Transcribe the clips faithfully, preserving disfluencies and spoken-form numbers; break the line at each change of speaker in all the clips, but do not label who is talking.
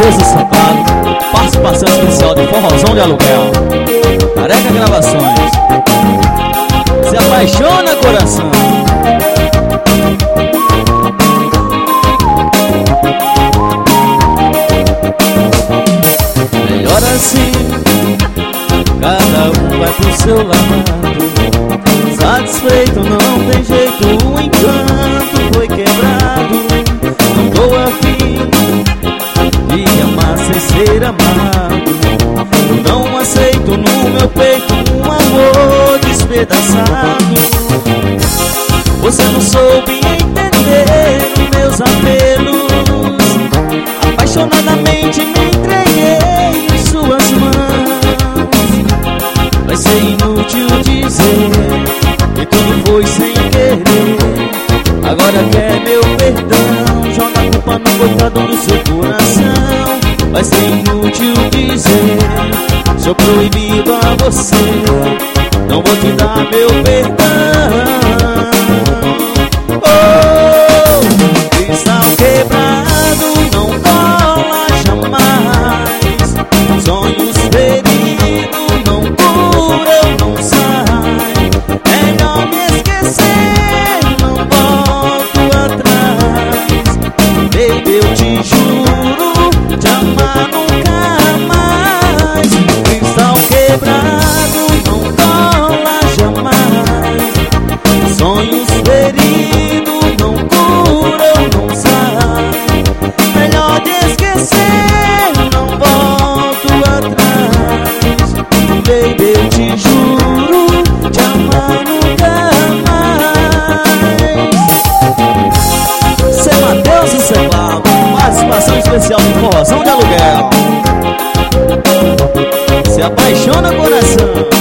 Matheus do Santado, participação especial de Forrozão de Aluguel, Careca Gravações. Se apaixona, coração. Melhor assim, cada um vai pro seu lado. Satisfeito não tem jeito, o encanto foi quebrado. Não tô afim de amar sem ser amado. Eu não aceito no meu peito um amor despedaçado. Você não soube entender os meus apelos. Apaixonadamente me entreguei em suas mãos. Vai ser inútil dizer que tudo foi sem querer. Agora quer meu perdão, joga a culpa no coitado do seu coração. Vai ser inútil dizer, sou proibido a você, não vou te dar meu perdão. Oh, cristal quebrado não cola jamais. Sonhos feridos não curam, não sai. Melhor me esquecer, não volto atrás. Baby, eu te juro, te amar nunca mais. Cristal quebrado não cola jamais. Sonhos feridos não curam, não sai. Melhor de esquecer, não volto atrás. Baby, eu te juro, te amar nunca mais. Cê Matheus e Cê Cláudio, participação especial de Forrozão de Aluguel. Se apaixona, coração.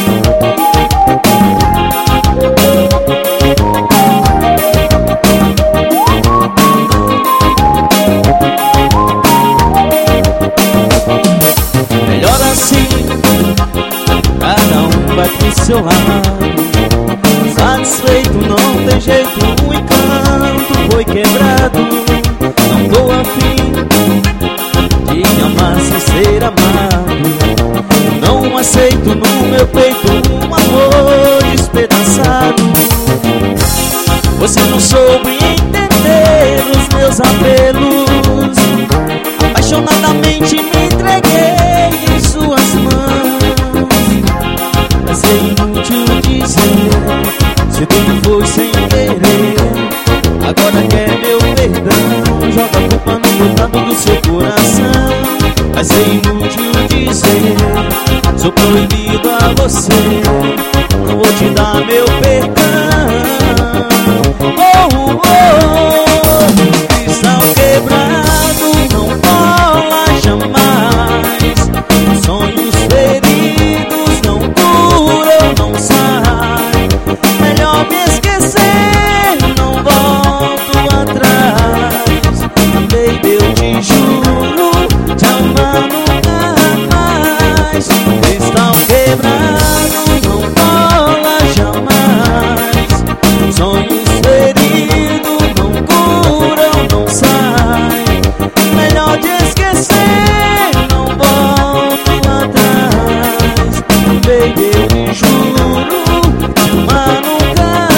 Melhor assim, cada um vai pro seu lado. Satisfeito não tem jeito, o encanto foi quebrado. Não tô afim de amar sem ser amado. Não aceito no meu peito um amor despedaçado. Você não soube entender os meus apelos. Apaixonadamente me entreguei em suas mãos. Vai ser inútil dizer, se tudo foi sem querer. Agora quer meu perdão, joga a culpa no coitado do seu coração. Vai ser inútil dizer, sou proibido a você, não vou te dar meu perdão. Oh, oh, oh. Cristal quebrado não cola jamais. Sonhos feridos não curam, não sai. Melhor me esquecer, não volto atrás. Baby, eu te juro, te amar nunca mais. Cristal quebrado não cola jamais. Sonhos feridos não curam, não sai. Melhor de esquecer, não volto atrás. Baby, eu te juro, te amar nunca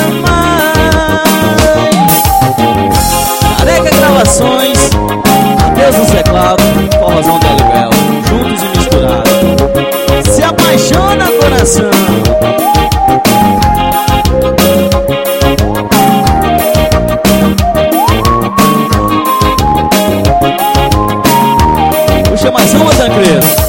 mais. Careca Gravações, Matheus do Cê Cláudio, Forrozão de Aluguel, juntos e misturados. Se apaixona, coração. Puxa mais uma, Tancredo.